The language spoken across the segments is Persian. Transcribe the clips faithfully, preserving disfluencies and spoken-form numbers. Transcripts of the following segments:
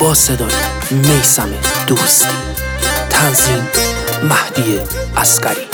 با صدای میثم دوستی. تنظیم مهدی عسگری.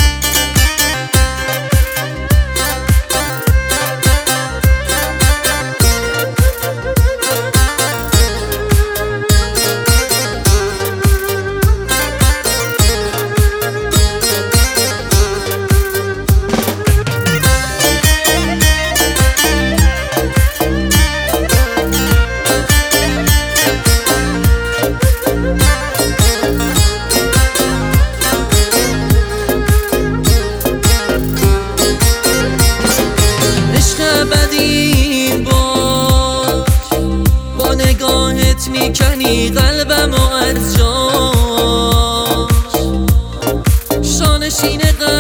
میکنی قلبم و از جاش، شانشین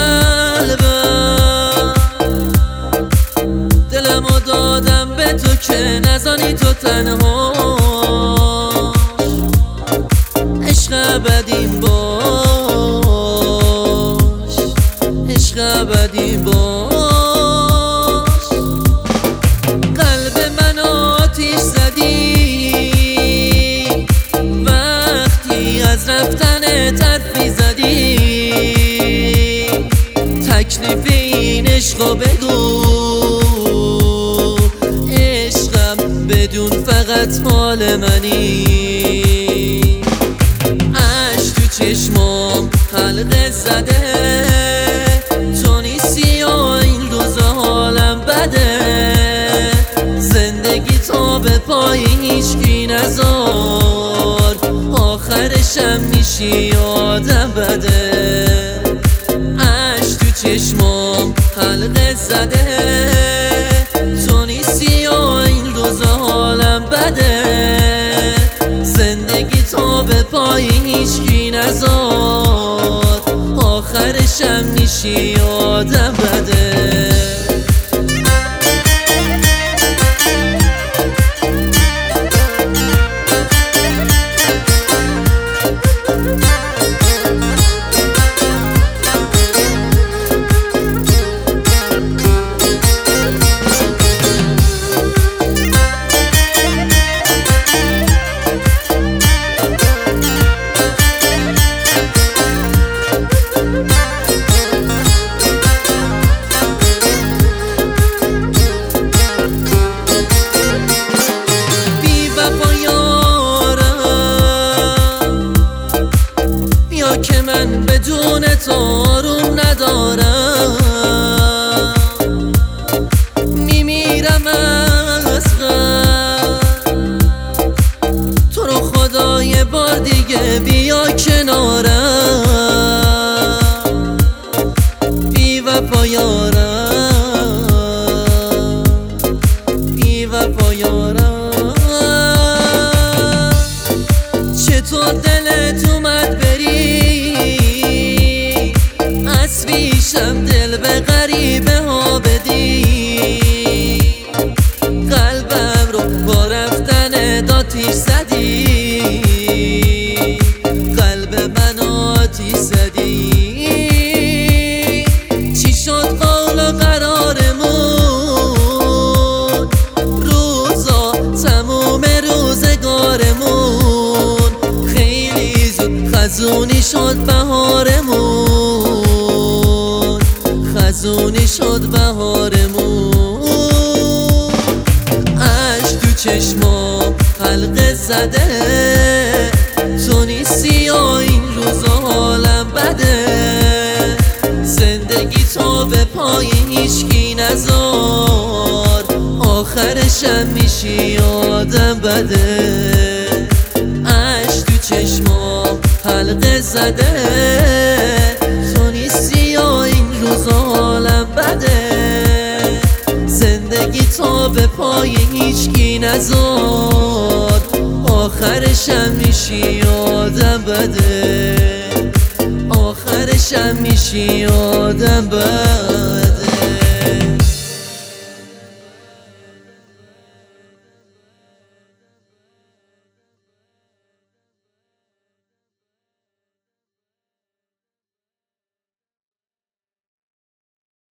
قلبم، دلمو دادم به تو که نزانی تو تنهاش. عشق ابدیم باش، عشق ابدیم باش. قلب من آتیش زدی از رفتن طرفی زدی، تکلیف این عشقو بگو. عشقم بدون فقط مال منی. عشق تو چشمام حلقه زده، تو نیستی و این روزا حالم بده. زندگی تا به پای هیچکی نذار، آخرشم میشی آدم بده. عشق تو چشمام حلقه زده، تو نیستی و این روزا حالم بده. زندگی تا به پای هیچکی نذار، آخرشم میشی آدم بده. که من بدون تو آروم ندارم، میمیرم از غم. تو رو خدا یه بار دیگه بیا کنارم، بی وفا یارم، بی وفا یارم. چطور دلت اومد بری، از پیشم دل به غریبه ها بدی. قلبم رو با رفتن آتیش زدی، قلب من آتیش زدی. چی شد قول و قرارمون، روزا تموم روزگارمون. خیلی زود خزونی شد بهارمون، خزونی شد بهارمون. عشق تو چشمام حلقه زده، تو نیستی و این روزا حالم بده. زندگی تا به پای هیچکی نذار، آخرشم میشی آدم بده. عشق تو چشمام حلقه زده، تو نیستی و این روزا حالم بده. زندگی تا به پای هیچکی نذار، آخرشم میشی آدم بده. آخرشم میشی آدم بده.